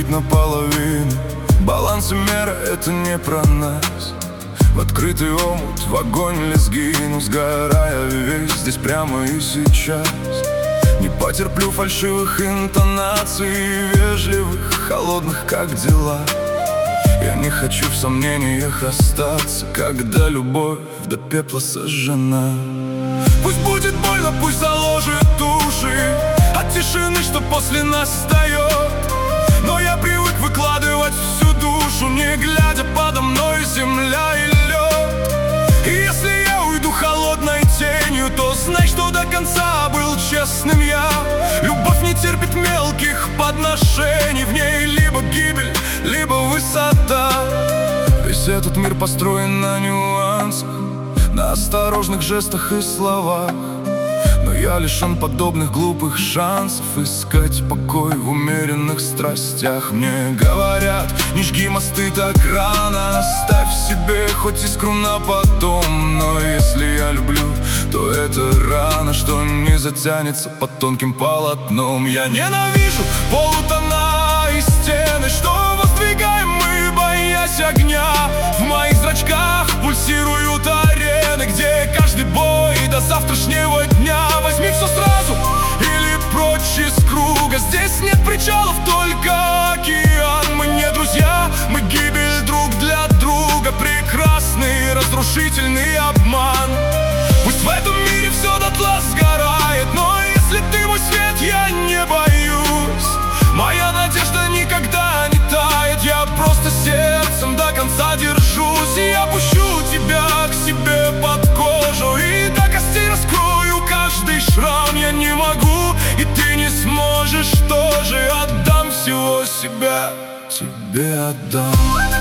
разбить наполовину. Баланс и мера — это не про нас. В открытый омут, в огонь ли сгину, сгорая весь здесь прямо и сейчас. Не потерплю фальшивых интонаций, вежливых, холодных, как дела. Я не хочу в сомнениях остаться, когда любовь до пепла сожжена. Пусть будет больно, пусть заложит уши от тишины, что после нас встает. Но я привык выкладывать всю душу, не глядя подо мной земля и лед. И если я уйду холодной тенью, то знай, что до конца был честным я. Любовь не терпит мелких подношений, в ней либо гибель, либо высота. Весь этот мир построен на нюансах, на осторожных жестах и словах. Но я лишен подобных глупых шансов искать покой в умеренных страстях. Мне говорят, не жги мосты так рано, оставь себе хоть искру на потом. Но если я люблю, то это рана, что не затянется под тонким полотном. Я ненавижу полутона и стены, что воздвигаем мы, боясь огня. В моих зрачках пульсируют арены, где каждый бой до завтрашнего дня. Возьми все сразу или прочь из круга. Здесь нет причалов, только океан. Мы не друзья, мы гибель друг для друга. Прекрасный разрушительный обман. Пусть в этом мире все дотла сгорает, но если ты мой свет, я не боюсь. Моя надежда никогда не тает, я просто сердцем до конца держусь. И я пущу тебя к себе под кожу, и до костей раскрою каждый шрам. Я не могу, и ты не сможешь тоже. Отдам всего себя, тебе отдам.